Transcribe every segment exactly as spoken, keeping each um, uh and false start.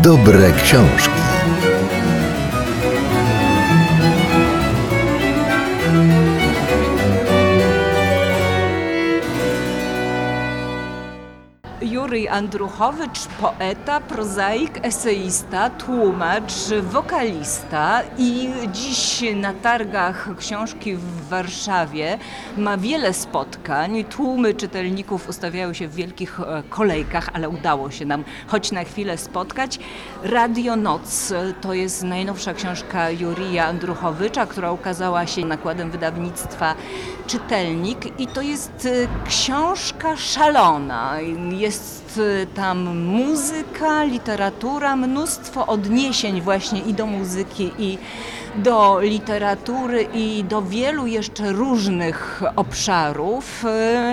Dobre książki. Jurij Andruchowicz, poeta, prozaik, eseista, tłumacz, wokalista i dziś na targach książki w Warszawie ma wiele spotkań. Tłumy czytelników ustawiały się w wielkich kolejkach, ale udało się nam choć na chwilę spotkać. Radio Noc to jest najnowsza książka Jurija Andruchowicza, która ukazała się nakładem wydawnictwa Czytelnik i to jest książka szalona. Jest tam muzyka, literatura, mnóstwo odniesień właśnie i do muzyki, i do literatury, i do wielu jeszcze różnych obszarów.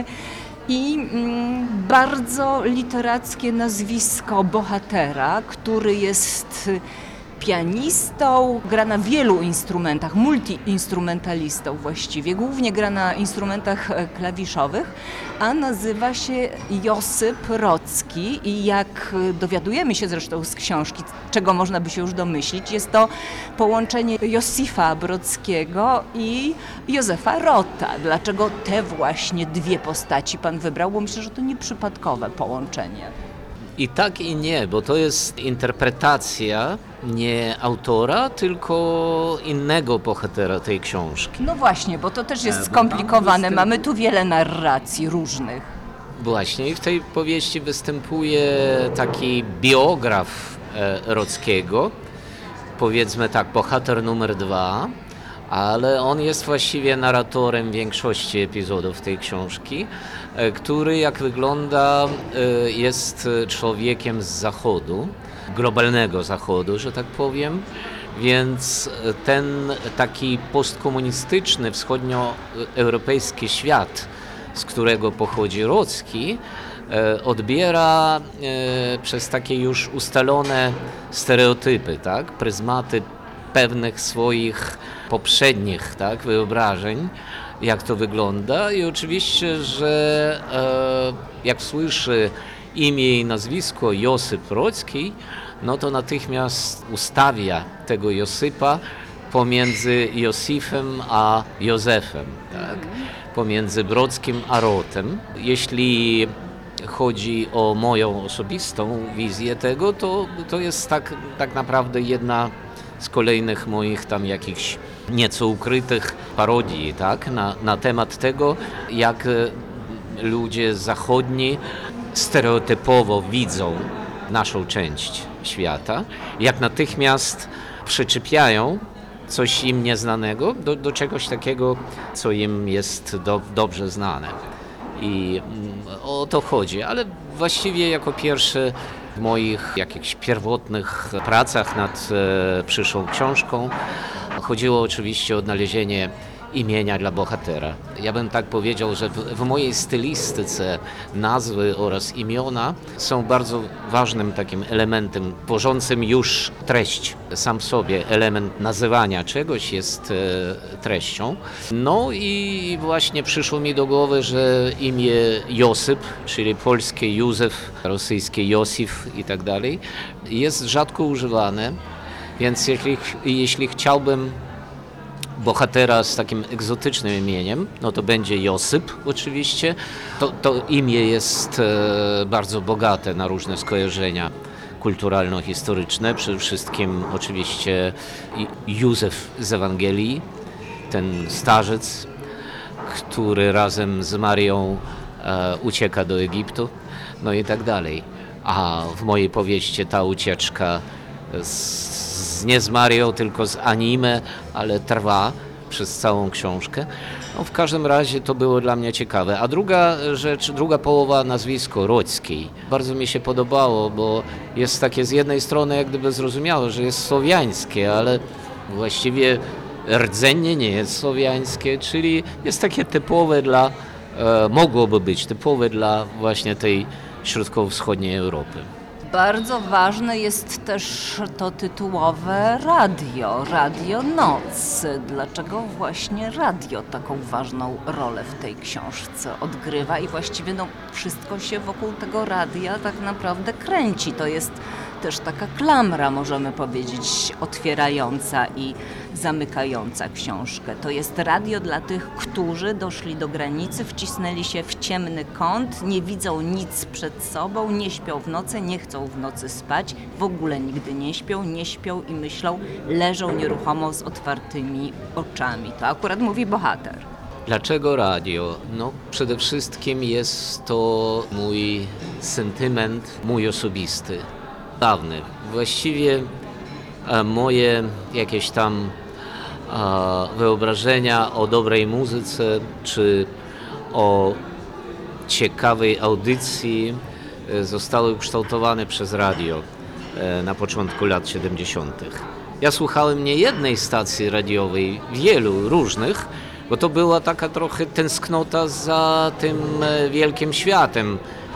I bardzo literackie nazwisko bohatera, który jest pianistą, gra na wielu instrumentach, multiinstrumentalistą właściwie, głównie gra na instrumentach klawiszowych, a nazywa się Josyp Brocki i jak dowiadujemy się zresztą z książki, czego można by się już domyślić, jest to połączenie Josifa Brockiego i Józefa Rota. Dlaczego te właśnie dwie postaci pan wybrał? Bo myślę, że to nieprzypadkowe połączenie. I tak i nie, bo to jest interpretacja nie autora, tylko innego bohatera tej książki. No właśnie, bo to też jest skomplikowane. Mamy tu wiele narracji różnych. Właśnie i w tej powieści występuje taki biograf Brockiego, powiedzmy tak, bohater numer dwa, ale on jest właściwie narratorem większości epizodów tej książki, który, jak wygląda, jest człowiekiem z zachodu, globalnego zachodu, że tak powiem, więc ten taki postkomunistyczny, wschodnioeuropejski świat, z którego pochodzi Brocki, odbiera przez takie już ustalone stereotypy, tak, pryzmaty pewnych swoich poprzednich, tak, wyobrażeń, jak to wygląda i oczywiście, że e, jak słyszy imię i nazwisko Josyp Brocki, no to natychmiast ustawia tego Josypa pomiędzy Józefem a Józefem, tak, pomiędzy Brockim a Rotem. Jeśli chodzi o moją osobistą wizję tego, to, to jest tak, tak naprawdę jedna z kolejnych moich tam jakichś nieco ukrytych parodii, tak, na, na temat tego, jak ludzie zachodni stereotypowo widzą naszą część świata, jak natychmiast przyczepiają coś im nieznanego do, do czegoś takiego, co im jest do, dobrze znane. I o to chodzi, ale właściwie jako pierwszy w moich jakichś pierwotnych pracach nad e, przyszłą książką chodziło oczywiście o odnalezienie imienia dla bohatera. Ja bym tak powiedział, że w, w mojej stylistyce nazwy oraz imiona są bardzo ważnym takim elementem tworzącym już treść. Sam w sobie element nazywania czegoś jest e, treścią. No i właśnie przyszło mi do głowy, że imię Josyp, czyli polskie Józef, rosyjskie Josif i tak dalej, jest rzadko używane, więc jeśli, jeśli chciałbym bohatera z takim egzotycznym imieniem, no to będzie Josyp oczywiście. To, to imię jest e, bardzo bogate na różne skojarzenia kulturalno-historyczne. Przede wszystkim oczywiście Józef z Ewangelii, ten starzec, który razem z Marią e, ucieka do Egiptu, no i tak dalej. A w mojej powieści ta ucieczka z Z, nie z Marią, tylko z anime, ale trwa przez całą książkę. No, w każdym razie to było dla mnie ciekawe. A druga rzecz, druga połowa, nazwisko Brocki. Bardzo mi się podobało, bo jest takie z jednej strony jak gdyby zrozumiałe, że jest słowiańskie, ale właściwie rdzenie nie jest słowiańskie, czyli jest takie typowe dla, e, mogłoby być typowe dla właśnie tej środkowo-wschodniej Europy. Bardzo ważne jest też to tytułowe radio, Radio Noc. Dlaczego właśnie radio taką ważną rolę w tej książce odgrywa i właściwie no, wszystko się wokół tego radia tak naprawdę kręci. To jest też taka klamra, możemy powiedzieć, otwierająca i zamykająca książkę. To jest radio dla tych, którzy doszli do granicy, wcisnęli się w ciemny kąt, nie widzą nic przed sobą, nie śpią w nocy, nie chcą w nocy spać, w ogóle nigdy nie śpią, nie śpią i myślą, leżą nieruchomo z otwartymi oczami. To akurat mówi bohater. Dlaczego radio? No, przede wszystkim jest to mój sentyment, mój osobisty, dawny. Właściwie e, moje jakieś tam e, wyobrażenia o dobrej muzyce czy o ciekawej audycji e, zostały ukształtowane przez radio e, na początku lat siedemdziesiątych. Ja słuchałem nie jednej stacji radiowej, wielu różnych, bo to była taka trochę tęsknota za tym wielkim światem.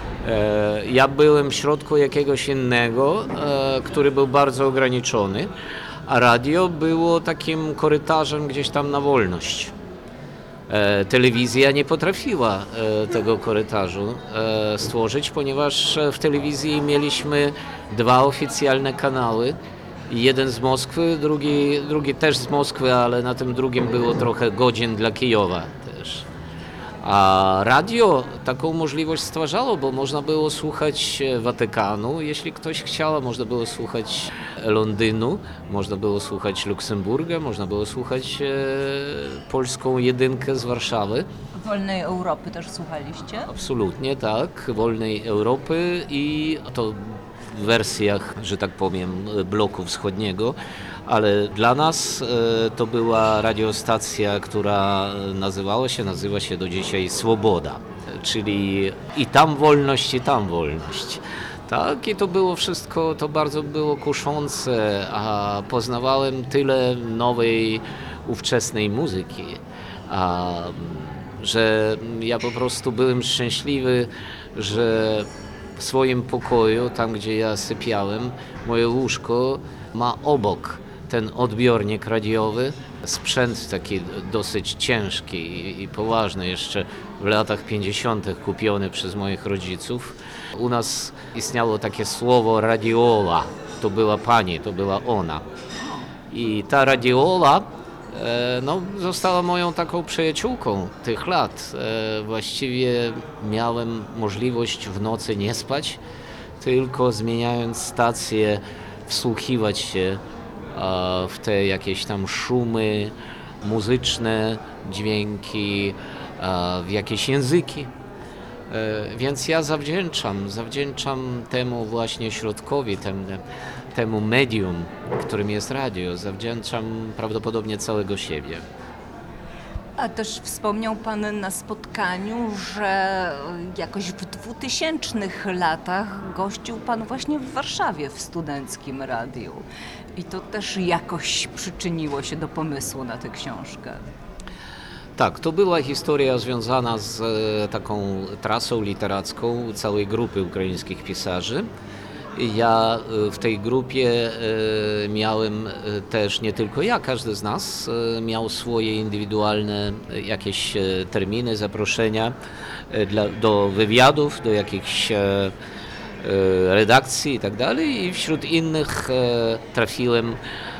Ja byłem w środku jakiegoś innego, który był bardzo ograniczony, a radio było takim korytarzem gdzieś tam na wolność. Telewizja nie potrafiła tego korytarzu stworzyć, ponieważ w telewizji mieliśmy dwa oficjalne kanały. Jeden z Moskwy, drugi, drugi też z Moskwy, ale na tym drugim było trochę godzin dla Kijowa też. A radio taką możliwość stwarzało, bo można było słuchać Watykanu, jeśli ktoś chciał, można było słuchać Londynu, można było słuchać Luksemburga, można było słuchać e, polską jedynkę z Warszawy. Wolnej Europy też słuchaliście? Absolutnie tak, Wolnej Europy i to w wersjach, że tak powiem, bloku wschodniego, ale dla nas e, to była radiostacja, która nazywała się, nazywa się do dzisiaj Swoboda, czyli i tam wolność, i tam wolność. Tak, i to było wszystko, to bardzo było kuszące, a poznawałem tyle nowej, ówczesnej muzyki, a, że ja po prostu byłem szczęśliwy, że w swoim pokoju, tam gdzie ja sypiałem, moje łóżko ma obok ten odbiornik radiowy, sprzęt taki dosyć ciężki i, i poważny, jeszcze w latach pięćdziesiątych kupiony przez moich rodziców. U nas istniało takie słowo radiola, to była pani, to była ona. I ta radiola no, została moją taką przyjaciółką tych lat. Właściwie miałem możliwość w nocy nie spać, tylko zmieniając stację, wsłuchiwać się w te jakieś tam szumy muzyczne, dźwięki, w jakieś języki. Więc ja zawdzięczam, zawdzięczam temu właśnie środkowi, temu, temu medium, którym jest radio, zawdzięczam prawdopodobnie całego siebie. A też wspomniał Pan na spotkaniu, że jakoś w dwutysięcznych latach gościł Pan właśnie w Warszawie w studenckim radiu. I to też jakoś przyczyniło się do pomysłu na tę książkę. Tak, to była historia związana z e, taką trasą literacką całej grupy ukraińskich pisarzy. Ja e, w tej grupie e, miałem e, też, nie tylko ja, każdy z nas e, miał swoje indywidualne e, jakieś e, terminy, zaproszenia e, dla, do wywiadów, do jakichś e, e, redakcji i tak dalej. I wśród innych e, trafiłem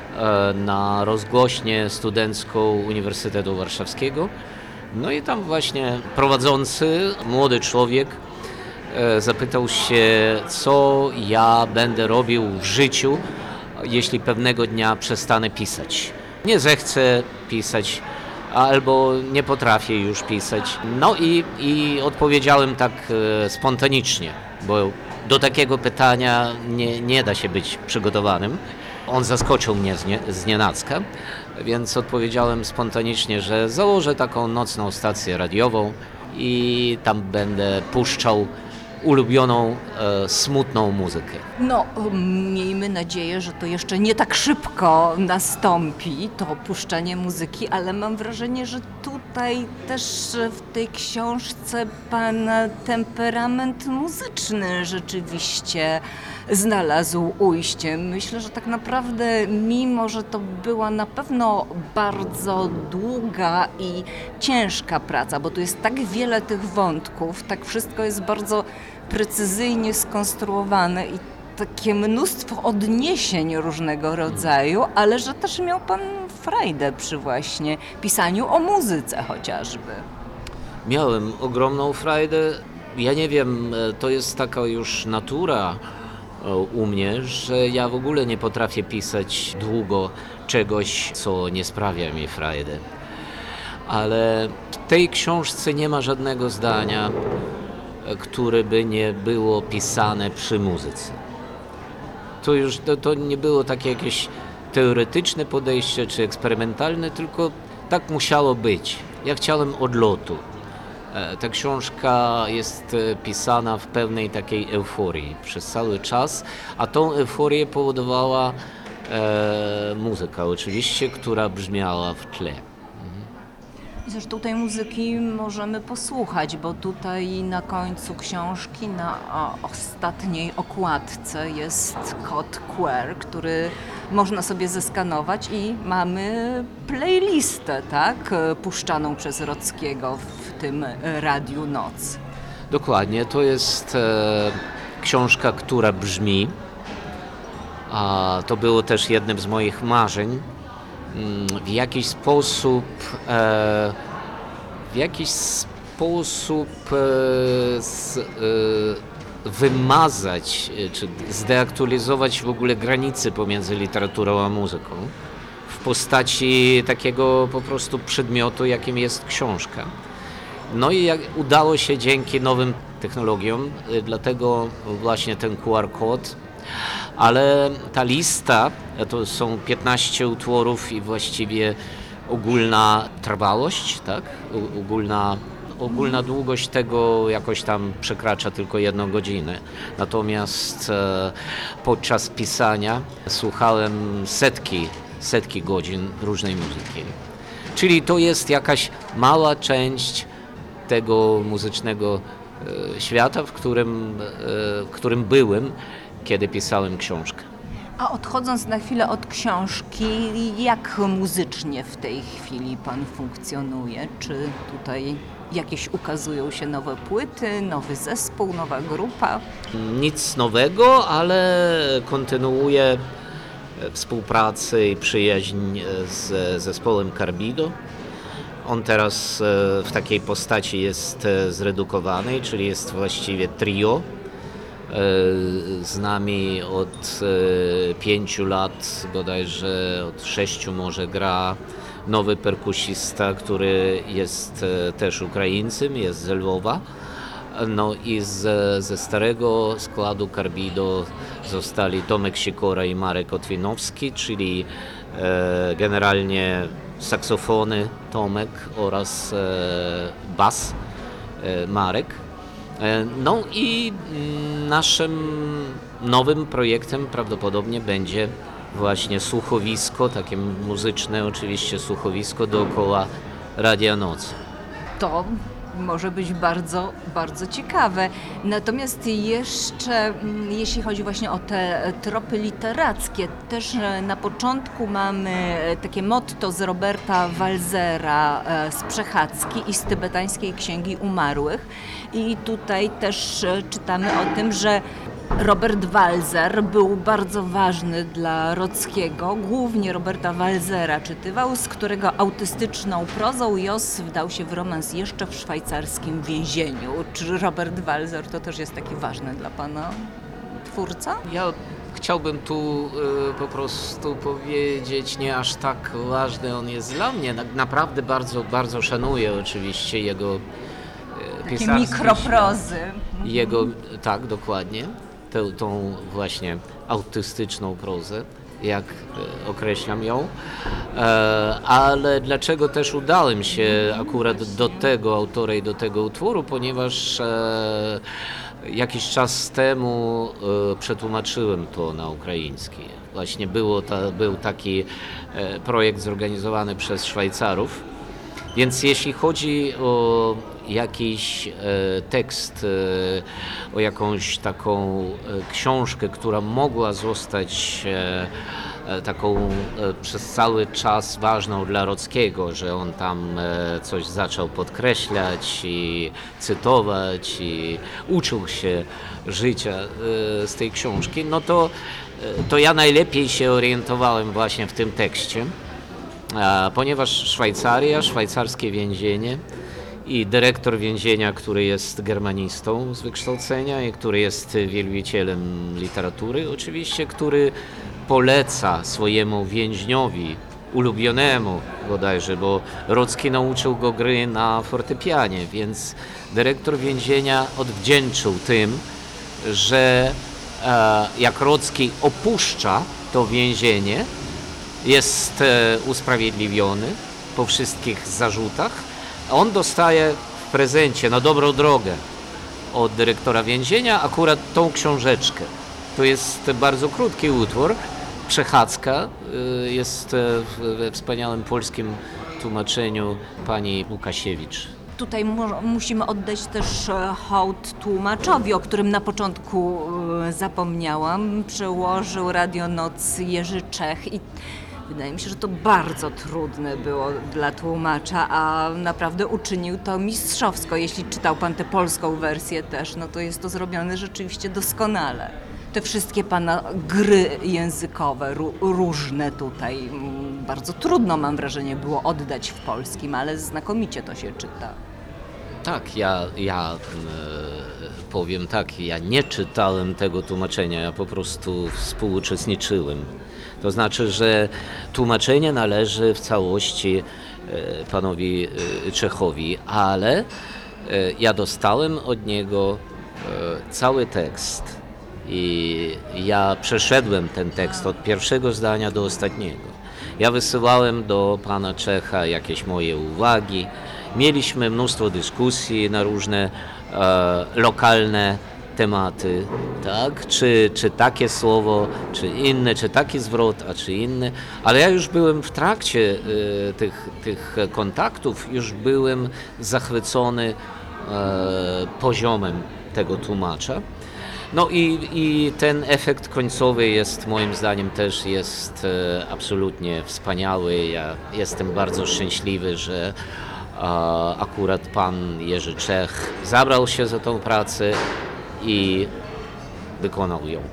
na rozgłośnię studencką Uniwersytetu Warszawskiego. No i tam właśnie prowadzący, młody człowiek zapytał się, co ja będę robił w życiu, jeśli pewnego dnia przestanę pisać. Nie zechcę pisać, albo nie potrafię już pisać. No i, i odpowiedziałem tak spontanicznie, bo do takiego pytania nie, nie da się być przygotowanym. On zaskoczył mnie z nienacka, więc odpowiedziałem spontanicznie, że założę taką nocną stację radiową i tam będę puszczał ulubioną, e, smutną muzykę. No, miejmy nadzieję, że to jeszcze nie tak szybko nastąpi, to opuszczenie muzyki, ale mam wrażenie, że tutaj też w tej książce Pana temperament muzyczny rzeczywiście znalazł ujście. Myślę, że tak naprawdę, mimo że to była na pewno bardzo długa i ciężka praca, bo tu jest tak wiele tych wątków, tak wszystko jest bardzo precyzyjnie skonstruowane i takie mnóstwo odniesień różnego rodzaju, ale że też miał pan frajdę przy właśnie pisaniu o muzyce chociażby. Miałem ogromną frajdę. Ja nie wiem, to jest taka już natura u mnie, że ja w ogóle nie potrafię pisać długo czegoś, co nie sprawia mi frajdy. Ale w tej książce nie ma żadnego zdania, które by nie było pisane przy muzyce. To już to, to nie było takie jakieś teoretyczne podejście czy eksperymentalne, tylko tak musiało być. Ja chciałem odlotu. Ta książka jest pisana w pełnej takiej euforii przez cały czas, a tą euforię powodowała e, muzyka oczywiście, która brzmiała w tle. Zresztą tej muzyki możemy posłuchać, bo tutaj na końcu książki, na o, ostatniej okładce jest kod Q R, który można sobie zeskanować i mamy playlistę, tak, puszczaną przez Rockiego w tym Radiu Noc. Dokładnie, to jest e, książka, która brzmi, a to było też jednym z moich marzeń. W jakiś sposób e, w jakiś sposób e, z, e, wymazać czy zdeaktualizować w ogóle granice pomiędzy literaturą a muzyką w postaci takiego po prostu przedmiotu, jakim jest książka. No i jak udało się dzięki nowym technologiom, e, dlatego właśnie ten Q R kod. Ale ta lista to są piętnaście utworów i właściwie ogólna trwałość, tak? U, ogólna, ogólna długość tego jakoś tam przekracza tylko jedną godzinę. Natomiast e, podczas pisania słuchałem setki, setki godzin różnej muzyki. Czyli to jest jakaś mała część tego muzycznego e, świata, w którym, e, w którym byłem, kiedy pisałem książkę. A odchodząc na chwilę od książki, jak muzycznie w tej chwili pan funkcjonuje? Czy tutaj jakieś ukazują się nowe płyty, nowy zespół, nowa grupa? Nic nowego, ale kontynuuję współpracę i przyjaźń z zespołem Carbido. On teraz w takiej postaci jest zredukowany, czyli jest właściwie trio. Z nami od pięciu lat, bodajże od sześciu może gra nowy perkusista, który jest też Ukraińcem, jest z Lwowa. No i z, ze starego składu Carbido zostali Tomek Sikora i Marek Otwinowski, czyli e, generalnie saksofony Tomek oraz e, bas e, Marek. No i naszym nowym projektem prawdopodobnie będzie właśnie słuchowisko, takie muzyczne oczywiście słuchowisko dookoła Radia Noc. To może być bardzo, bardzo ciekawe. Natomiast jeszcze, jeśli chodzi właśnie o te tropy literackie, też na początku mamy takie motto z Roberta Walzera z Przechadzki i z tybetańskiej Księgi Umarłych. I tutaj też czytamy o tym, że Robert Walzer był bardzo ważny dla Rockiego, głównie Roberta Walzera czytywał, z którego autystyczną prozą Jos wdał się w romans jeszcze w szwajcarskim więzieniu. Czy Robert Walzer to też jest taki ważny dla pana twórca? Ja chciałbym tu y, po prostu powiedzieć, nie aż tak ważny on jest dla mnie. Na, naprawdę bardzo, bardzo szanuję oczywiście jego y, Takie mikroprozy. Jego, tak, dokładnie. Tę, tą właśnie autystyczną prozę, jak e, określam ją, e, ale dlaczego też udałem się akurat do tego autora i do tego utworu, ponieważ e, jakiś czas temu e, przetłumaczyłem to na ukraiński. Właśnie było ta, był taki e, projekt zorganizowany przez Szwajcarów, więc jeśli chodzi o jakiś e, tekst, e, o jakąś taką e, książkę, która mogła zostać e, e, taką e, przez cały czas ważną dla Rockiego, że on tam e, coś zaczął podkreślać i cytować i uczył się życia e, z tej książki, no to, e, to ja najlepiej się orientowałem właśnie w tym tekście, e, ponieważ Szwajcaria, szwajcarskie więzienie i dyrektor więzienia, który jest germanistą z wykształcenia i który jest wielbicielem literatury, oczywiście, który poleca swojemu więźniowi, ulubionemu bodajże, bo Rocki nauczył go gry na fortepianie, więc dyrektor więzienia odwdzięczył tym, że e, jak Rocki opuszcza to więzienie, jest e, usprawiedliwiony po wszystkich zarzutach, a on dostaje w prezencie na dobrą drogę od dyrektora więzienia akurat tą książeczkę. To jest bardzo krótki utwór, przechadzka, jest we wspaniałym polskim tłumaczeniu pani Łukasiewicz. Tutaj mu- musimy oddać też e, hołd tłumaczowi, o którym na początku e, zapomniałam. Przełożył Radionoc Jerzy Czech i wydaje mi się, że to bardzo trudne było dla tłumacza, a naprawdę uczynił to mistrzowsko. Jeśli czytał pan tę polską wersję też, no to jest to zrobione rzeczywiście doskonale. Te wszystkie pana gry językowe, ró- różne tutaj, mm, bardzo trudno, mam wrażenie, było oddać w polskim, ale znakomicie to się czyta. Tak, ja, ja e, powiem tak, ja nie czytałem tego tłumaczenia, ja po prostu współuczestniczyłem. To znaczy, że tłumaczenie należy w całości e, panowi e, Czechowi, ale e, ja dostałem od niego e, cały tekst i ja przeszedłem ten tekst od pierwszego zdania do ostatniego. Ja wysyłałem do pana Czecha jakieś moje uwagi. Mieliśmy mnóstwo dyskusji na różne e, lokalne tematy, tak? Czy, czy takie słowo, czy inne, czy taki zwrot, a czy inny. Ale ja już byłem w trakcie y, tych, tych kontaktów, już byłem zachwycony e, poziomem tego tłumacza. No i, i ten efekt końcowy jest moim zdaniem też jest e, absolutnie wspaniały. Ja jestem bardzo szczęśliwy, że e, akurat pan Jerzy Czech zabrał się za tą pracę i wykonał ją.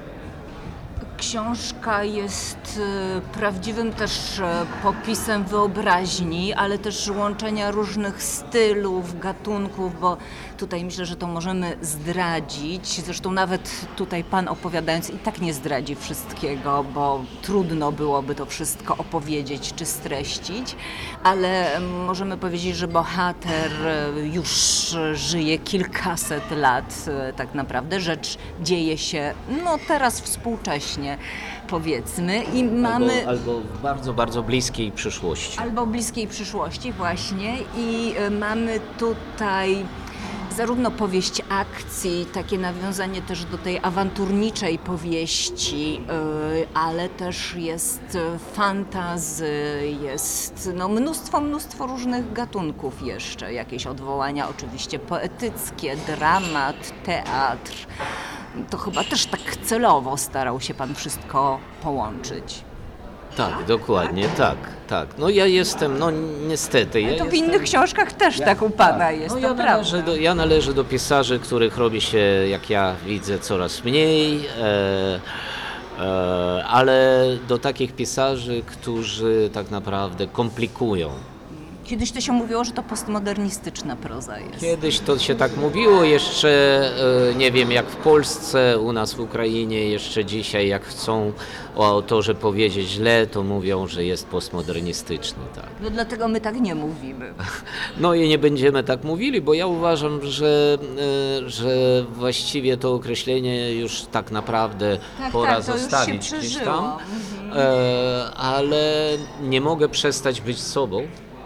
Książka jest e, prawdziwym też e, popisem wyobraźni, ale też łączenia różnych stylów, gatunków, bo tutaj myślę, że to możemy zdradzić. Zresztą nawet tutaj pan opowiadając i tak nie zdradzi wszystkiego, bo trudno byłoby to wszystko opowiedzieć czy streścić, ale możemy powiedzieć, że bohater e, już żyje kilkaset lat e, tak naprawdę. Rzecz dzieje się no teraz współcześnie, powiedzmy, i mamy... Albo, albo w bardzo, bardzo bliskiej przyszłości. Albo bliskiej przyszłości właśnie i y, mamy tutaj zarówno powieść akcji, takie nawiązanie też do tej awanturniczej powieści, y, ale też jest y, fantasy, jest no, mnóstwo, mnóstwo różnych gatunków jeszcze, jakieś odwołania oczywiście poetyckie, dramat, teatr. To chyba też tak celowo starał się pan wszystko połączyć. Tak, dokładnie, tak, tak. No ja jestem, no niestety. Ja Ale to w jestem, innych książkach też tak u pana jest, no to ja prawda. należę, do, ja należę do pisarzy, których robi się, jak ja widzę, coraz mniej, e, e, ale do takich pisarzy, którzy tak naprawdę komplikują. Kiedyś to się mówiło, że to postmodernistyczna proza jest. Kiedyś to się tak mówiło, jeszcze e, nie wiem jak w Polsce, u nas w Ukrainie jeszcze dzisiaj jak chcą o autorze powiedzieć źle, to mówią, że jest postmodernistyczny, tak. No dlatego my tak nie mówimy. No i nie będziemy tak mówili, bo ja uważam, że, e, że właściwie to określenie już tak naprawdę Tak, pora tak, to już się zostawić gdzieś przeżyło. tam, Mhm. e, ale nie mogę przestać być sobą.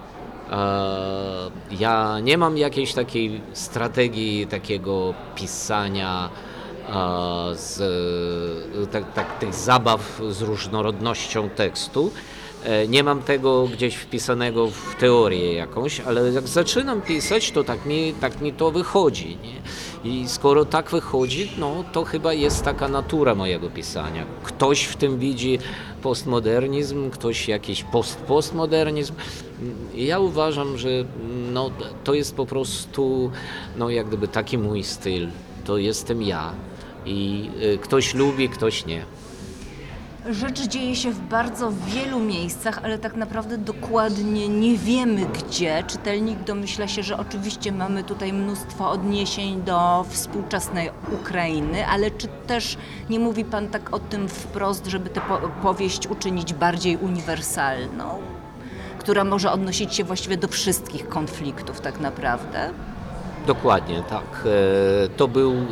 E, Ja nie mam jakiejś takiej strategii takiego pisania e, z tak, tak, tych zabaw z różnorodnością tekstu. E, Nie mam tego gdzieś wpisanego w teorię jakąś, ale jak zaczynam pisać, to tak mi, tak mi to wychodzi. Nie? I skoro tak wychodzi, no to chyba jest taka natura mojego pisania. Ktoś w tym widzi postmodernizm, ktoś jakiś post-postmodernizm. Ja uważam, że no, to jest po prostu no, jak gdyby taki mój styl. To jestem ja. I y, ktoś lubi, ktoś nie. Rzecz dzieje się w bardzo wielu miejscach, ale tak naprawdę dokładnie nie wiemy gdzie. Czytelnik domyśla się, że oczywiście mamy tutaj mnóstwo odniesień do współczesnej Ukrainy, ale czy też nie mówi Pan tak o tym wprost, żeby tę po- powieść uczynić bardziej uniwersalną, która może odnosić się właściwie do wszystkich konfliktów tak naprawdę? Dokładnie, tak. E, To był e,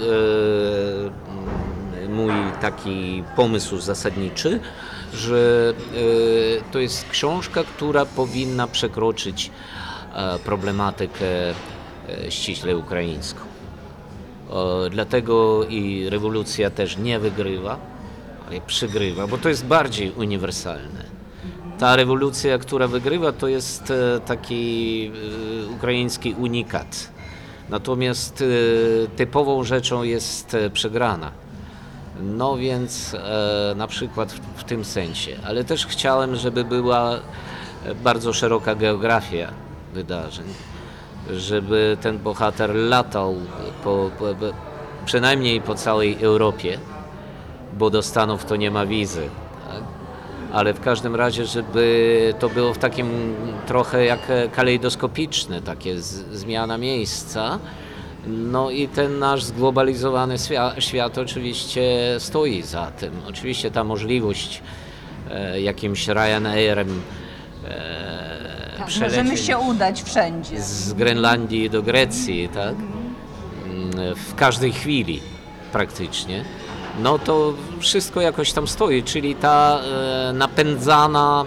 mój taki pomysł zasadniczy, że e, to jest książka, która powinna przekroczyć e, problematykę e, ściśle ukraińską. E, Dlatego i rewolucja też nie wygrywa, ale przegrywa, bo to jest bardziej uniwersalne. Ta rewolucja, która wygrywa, to jest e, taki e, ukraiński unikat. Natomiast e, typową rzeczą jest e, przegrana. No więc e, na przykład w, w tym sensie. Ale też chciałem, żeby była e, bardzo szeroka geografia wydarzeń. Żeby ten bohater latał po, po, po, przynajmniej po całej Europie, bo do Stanów to nie ma wizy. Tak? Ale w każdym razie, żeby to było w takim trochę jak kalejdoskopiczne, takie z, zmiana miejsca. No i ten nasz zglobalizowany świat, świat oczywiście stoi za tym. Oczywiście ta możliwość e, jakimś Ryanairem e, Tak, przelecieć możemy się udać wszędzie. z Grenlandii do Grecji, tak? Mm, W każdej chwili praktycznie. No to wszystko jakoś tam stoi, czyli ta e, napędzana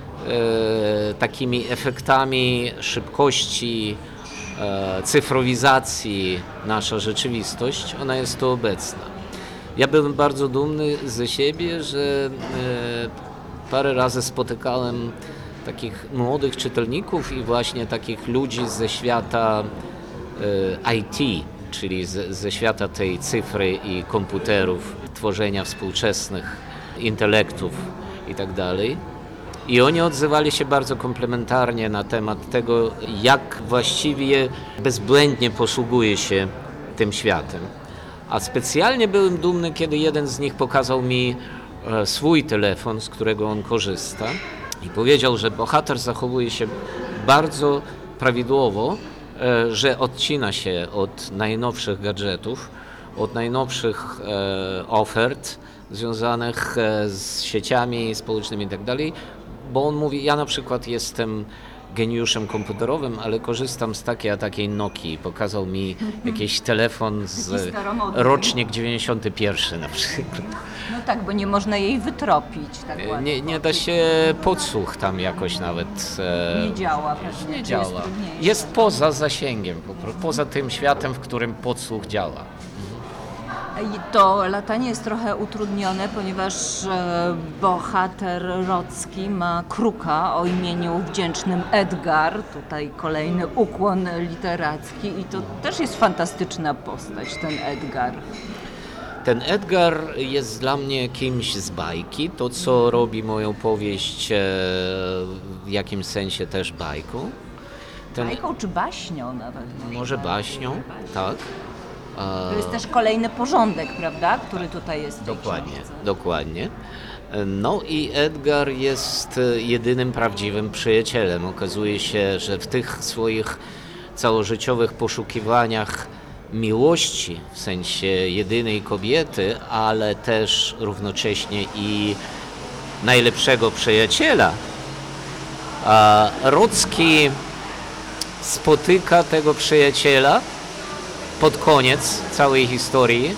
e, takimi efektami szybkości, e, cyfrowizacji nasza rzeczywistość, ona jest tu obecna. Ja byłem bardzo dumny ze siebie, że e, parę razy spotykałem takich młodych czytelników i właśnie takich ludzi ze świata e, I T, czyli z, ze świata tej cyfry i komputerów, tworzenia współczesnych intelektów i tak dalej. I oni odzywali się bardzo komplementarnie na temat tego, jak właściwie bezbłędnie posługuje się tym światem. A specjalnie byłem dumny, kiedy jeden z nich pokazał mi e, swój telefon, z którego on korzysta i powiedział, że bohater zachowuje się bardzo prawidłowo, e, że odcina się od najnowszych gadżetów, od najnowszych e, ofert związanych e, z sieciami społecznymi i tak dalej, bo on mówi, ja na przykład jestem geniuszem komputerowym, ale korzystam z takiej a takiej Nokii. Pokazał mi jakiś telefon z Taki staromodny. rocznik dziewięćdziesiąty pierwszy na przykład. No tak, bo nie można jej wytropić tak ładnie. Nie, nie da się podsłuch tam jakoś nawet. e, Nie działa pewnie. Nie czy działa. Jest trudniejsze. Jest poza zasięgiem, po pro- poza tym światem, w którym podsłuch działa. I to latanie jest trochę utrudnione, ponieważ e, bohater Rocki ma kruka o imieniu wdzięcznym Edgar. Tutaj kolejny ukłon literacki i to też jest fantastyczna postać, ten Edgar. Ten Edgar jest dla mnie kimś z bajki. To, co robi moją powieść, e, w jakimś sensie też bajką. Ten, Bajką czy baśnią nawet. może baśnią, tak. E, To jest też kolejny porządek, prawda, który tutaj jest w tej Dokładnie, książce. dokładnie. No i Edgar jest e, jedynym prawdziwym przyjacielem. Okazuje się, że w tych swoich całożyciowych poszukiwaniach miłości, w sensie jedynej kobiety, ale też równocześnie i najlepszego przyjaciela, a Rocki spotyka tego przyjaciela pod koniec całej historii,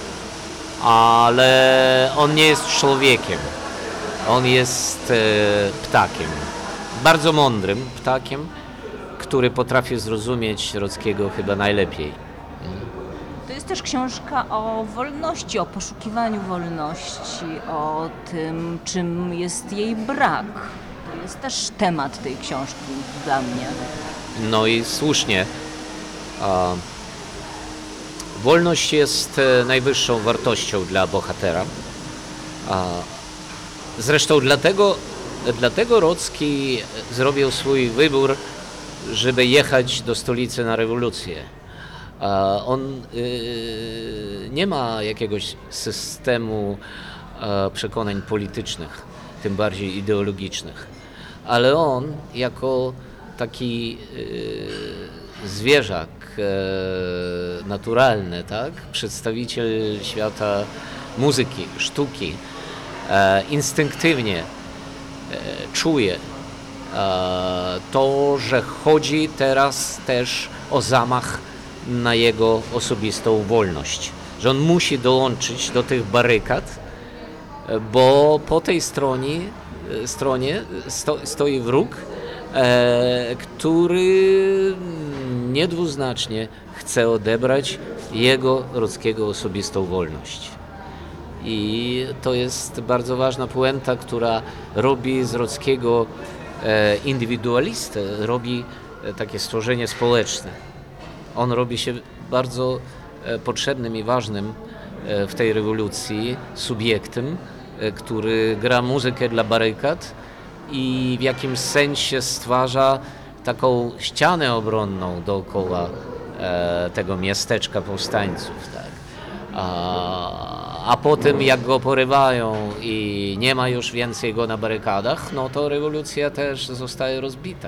ale on nie jest człowiekiem. On jest e, ptakiem. Bardzo mądrym ptakiem, który potrafi zrozumieć Rockiego chyba najlepiej. To jest też książka o wolności, o poszukiwaniu wolności, o tym, czym jest jej brak. To jest też temat tej książki dla mnie. No i słusznie. A, wolność jest e, najwyższą wartością dla bohatera. A, zresztą dlatego, dlatego Rocki zrobił swój wybór, żeby jechać do stolicy na rewolucję. A on y, nie ma jakiegoś systemu e, przekonań politycznych, tym bardziej ideologicznych, ale on jako taki y, zwierzak e, naturalny, tak? Przedstawiciel świata muzyki, sztuki, e, instynktywnie e, czuje e, to, że chodzi teraz też o zamach na jego osobistą wolność, że on musi dołączyć do tych barykad, bo po tej stronie, stronie sto, stoi wróg, e, który niedwuznacznie chce odebrać jego, Rockiego, osobistą wolność. I to jest bardzo ważna puenta, która robi z Rockiego e, indywidualistę, robi e, takie stworzenie społeczne. On robi się bardzo e, potrzebnym i ważnym e, w tej rewolucji subiektem, e, który gra muzykę dla barykad i w jakimś sensie stwarza taką ścianę obronną dookoła e, tego miasteczka powstańców. Tak. A, a potem jak go porywają i nie ma już więcej go na barykadach, no to rewolucja też zostaje rozbita.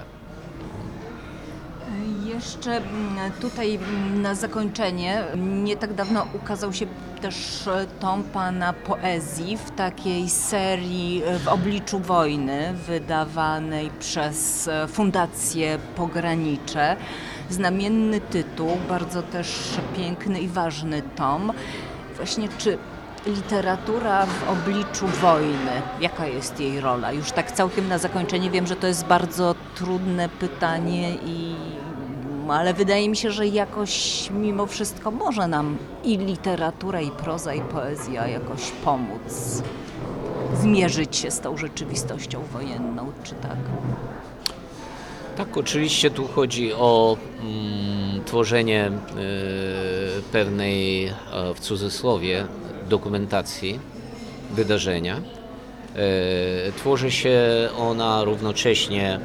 Jeszcze tutaj na zakończenie, nie tak dawno ukazał się też tom pana poezji w takiej serii W obliczu wojny, wydawanej przez Fundację Pogranicze. Znamienny tytuł, bardzo też piękny i ważny tom. Właśnie czy literatura w obliczu wojny, jaka jest jej rola? Już tak całkiem na zakończenie, wiem, że to jest bardzo trudne pytanie i ale wydaje mi się, że jakoś mimo wszystko może nam i literatura, i proza, i poezja jakoś pomóc zmierzyć się z tą rzeczywistością wojenną, czy tak? Tak, oczywiście tu chodzi o mm, tworzenie y, pewnej, y, w cudzysłowie, dokumentacji wydarzenia. Y, tworzy się ona równocześnie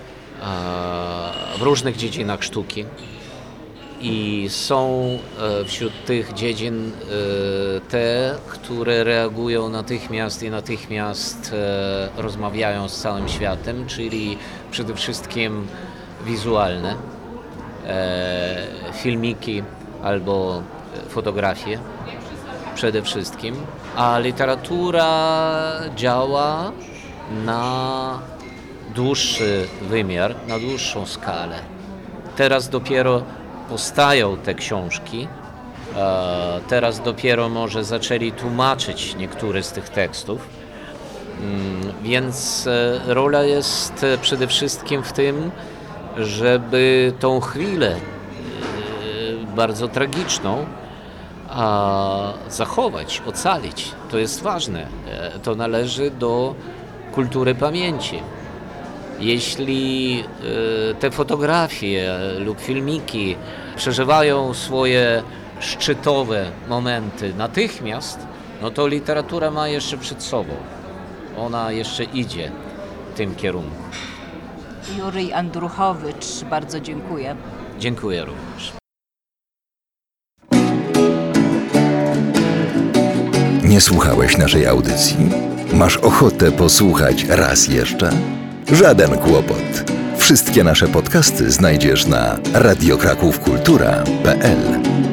w różnych dziedzinach sztuki i są wśród tych dziedzin te, które reagują natychmiast i natychmiast rozmawiają z całym światem, czyli przede wszystkim wizualne, filmiki albo fotografie przede wszystkim, a literatura działa na dłuższy wymiar, na dłuższą skalę. Teraz dopiero powstają te książki, teraz dopiero może zaczęli tłumaczyć niektóre z tych tekstów, więc rola jest przede wszystkim w tym, żeby tą chwilę bardzo tragiczną zachować, ocalić. To jest ważne. To należy do kultury pamięci. Jeśli te fotografie lub filmiki przeżywają swoje szczytowe momenty natychmiast, no to literatura ma jeszcze przed sobą. Ona jeszcze idzie w tym kierunku. Juryj Andruchowicz, bardzo dziękuję. Dziękuję również. Nie słuchałeś naszej audycji? Masz ochotę posłuchać raz jeszcze? Żaden kłopot. Wszystkie nasze podcasty znajdziesz na radiokrakówkultura kropka pe el.